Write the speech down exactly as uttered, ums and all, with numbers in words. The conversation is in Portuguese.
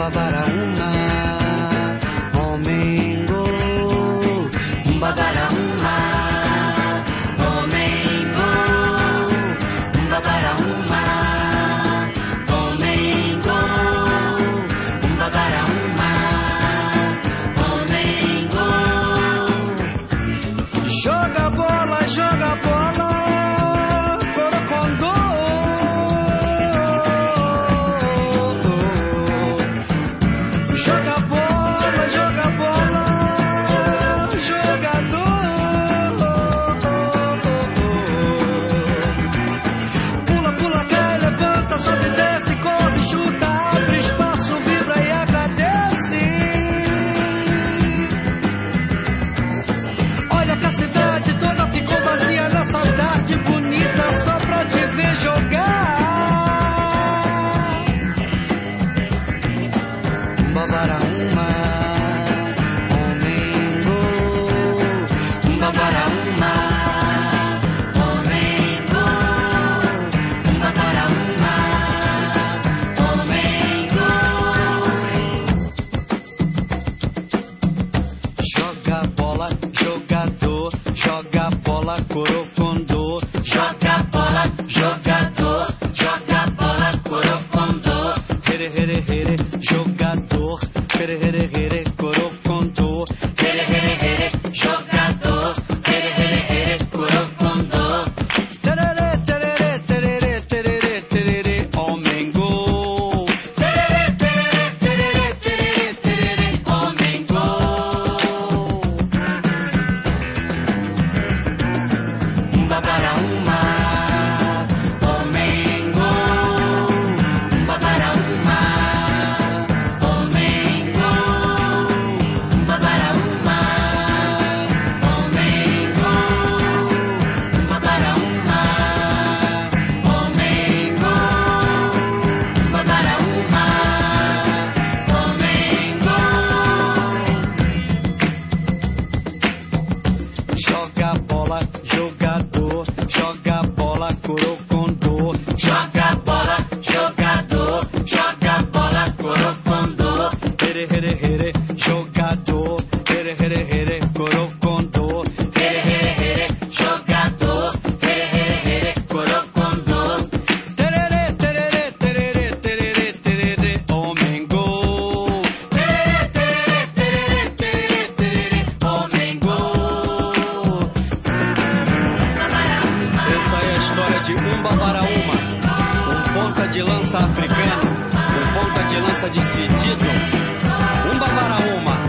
Umbabaraúma, Omengo, Umbabaraúma, Omengo, Umbabaraúma, Omengo, Umbabaraúma, Omengo. Joga bola, joga bola, Corocondô. Joga bola, joga bola, jogador. Pula, pula, cai, levanta, sobe, desce, corre, chuta, abre espaço, vibra e agradece. Olha que a cidade toda ficou vazia nessa tarde bonita só pra te ver jogar. Umbabaraúma, Omengo, Umbabaraúma, Omengo, Umbabaraúma, Omengo. Joga bola, jogador, joga bola, Corocondô. Joga bola, jogador, joga bola, Corocondô. Here, here, here, jogador, here, here, here, Corocondô. Here, here, here, jogador, here, here, here, Corocondô. Tererê, tererê, tererê, tererê, tererê, Omengo. Tererê, tererê, tererê, tererê, tererê, Omengo. Umbabaraúma, Omengo, Umbabaraúma, Omengo, Umbabaraúma, Omengo, Umbabaraúma, Omengo, Umbabaraúma, Omengo. Joga bola, jogador, joga bola, Corocondô. Joga bola, jogador, joga bola, Corocondô. Here, here, here, jogador, here, here, here, Corocondô. Here, here, here, jogador, here, here, here, Corocondô. Tererê, tererê, tererê, tererê, tererê, Omengo. Tererê, tererê, tererê, tererê, tererê, Omengo. Essa é a história de Umbabaraúma, um ponta de lança africano, um ponta de lança decidido. Umbabaraúma.